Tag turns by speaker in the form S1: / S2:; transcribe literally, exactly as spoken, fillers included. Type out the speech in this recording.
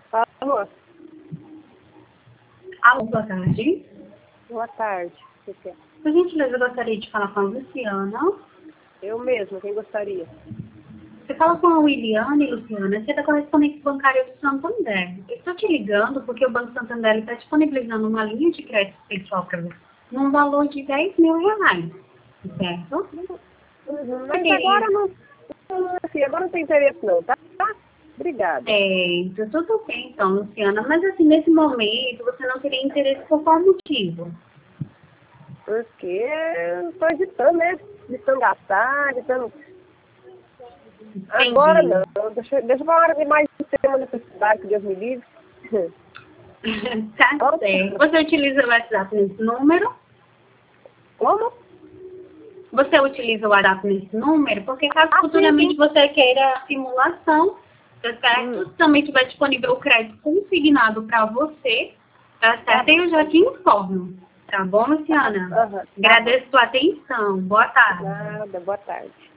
S1: Alô?
S2: Alô, boa tarde.
S1: Boa tarde. O que quer?
S2: Por gentileza, eu gostaria de falar com a Luciana.
S1: Eu mesma, quem gostaria?
S2: Você fala com a Williane, Luciana, você é da correspondente bancária do Santander. Eu estou te ligando porque o Banco Santander está disponibilizando uma linha de crédito pessoal para você, num valor de dez mil reais, certo?
S1: Uhum,
S2: Você
S1: mas
S2: queria...
S1: agora não, não, assim, agora não tem interesse não, tá? Obrigada.
S2: Certo, tudo bem então, Luciana, mas assim, nesse momento, você não teria interesse por qual motivo?
S1: Porque eu estou editando, né? Editando gastar, editando... Agora
S2: Entendi.
S1: não, deixa, deixa eu falar de mais ter uma necessidade, que Deus me livre.
S2: Tá certo. Você utiliza o WhatsApp nesse número?
S1: Como?
S2: Você utiliza o WhatsApp nesse número? Porque caso
S1: Ah, sim,
S2: futuramente
S1: sim.
S2: você queira a simulação, tá certo?
S1: Hum.
S2: Também tiver disponível o crédito consignado para você, tá
S1: Tá
S2: certo? E eu já te informo. Tá bom,
S1: Tá,
S2: Luciana?
S1: aham, tá bom.
S2: Agradeço a sua atenção. Boa tarde.
S1: Nada, boa tarde.